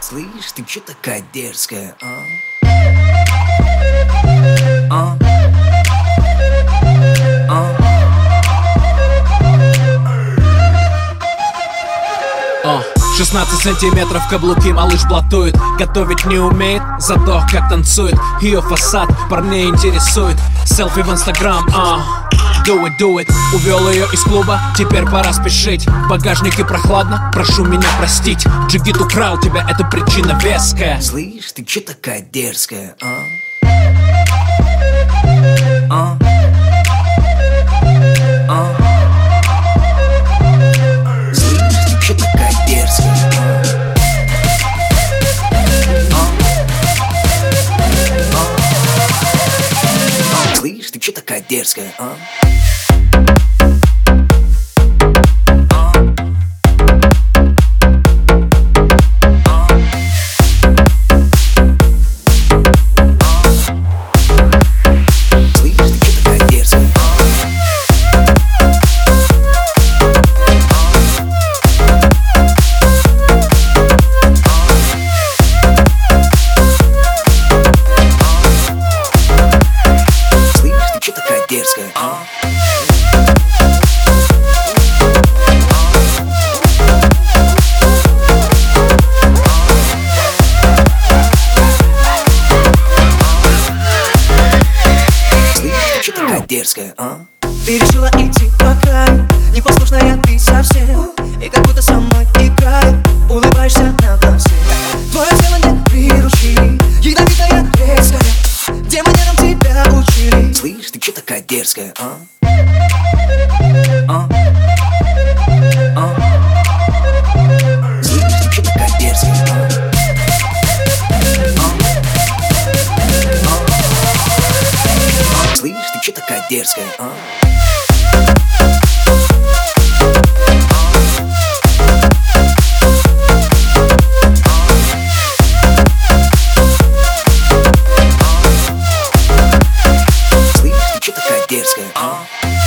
Слышь, ты чё такая дерзкая, а? 16 сантиметров каблуки, малыш блатует. Готовить не умеет, зато как танцует. Ее фасад парней интересует. Селфи в инстаграм, do it. Увел ее из клуба, теперь пора спешить. В багажнике прохладно, прошу меня простить. Джигит украл тебя, это причина веская. Слышь, ты чё такая дерзкая, а? Слышь, ты чё такая дерзкая, а? Дерзкая, а? Дерзкая, а? Ты решила идти по краю, непослушная ты совсем. И как будто со мной играет, улыбаешься на танце. Твое тело не приручили, ядовитая резкая. Демонерам тебя учили. Слышь, ты чё такая дерзкая, а? Слышь, ты чё такая дерзкая, а? Слышь, ты чё такая дерзкая, а? Дерзкая, а?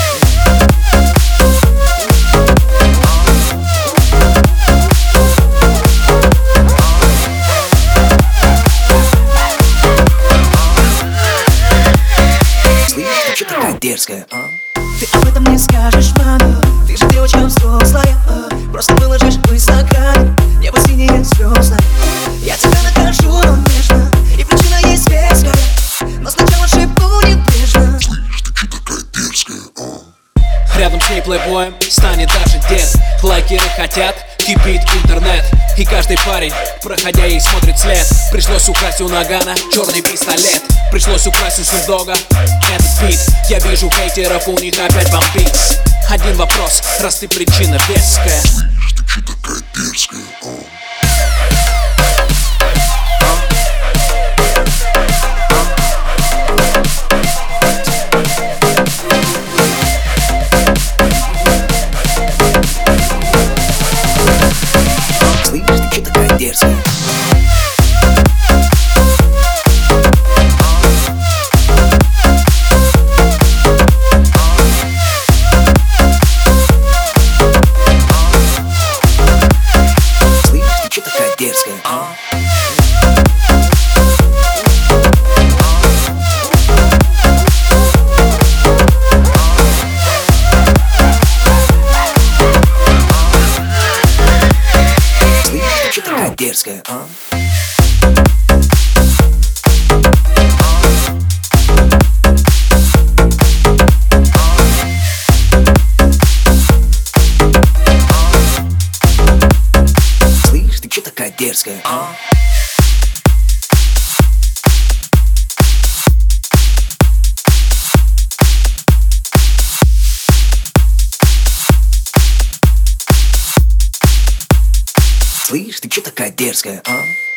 Слышь, ты чё такая дерзкая, а? Ты об этом не скажешь, мама. Ты же девочка взрослая, просто выложишь в инстаграме. Небо синее, звездное. Я тебя накажу, но нежно. И причина есть веская. Но сначала шепну небрежно. Слышь, ты чё такая дерзкая, а? Рядом с ней плейбоем станет даже дед. Лайкеры хотят, кипит интернет. И каждый парень, проходя ей, смотрит след. Пришлось украсть у Нагана черный пистолет. Пришлось украсть у Снупдога этот бит. Я вижу хейтеров, у них опять бомбит. Один вопрос, раз ты причина веская. Слышь, ты чё такая дерзкая, а? Дерзкая. Слышь, ты чё такая дерзкая, а? Дерзкая, а? Слышь, ты чё такая дерзкая, а? Слышь, ты чё такая дерзкая, а?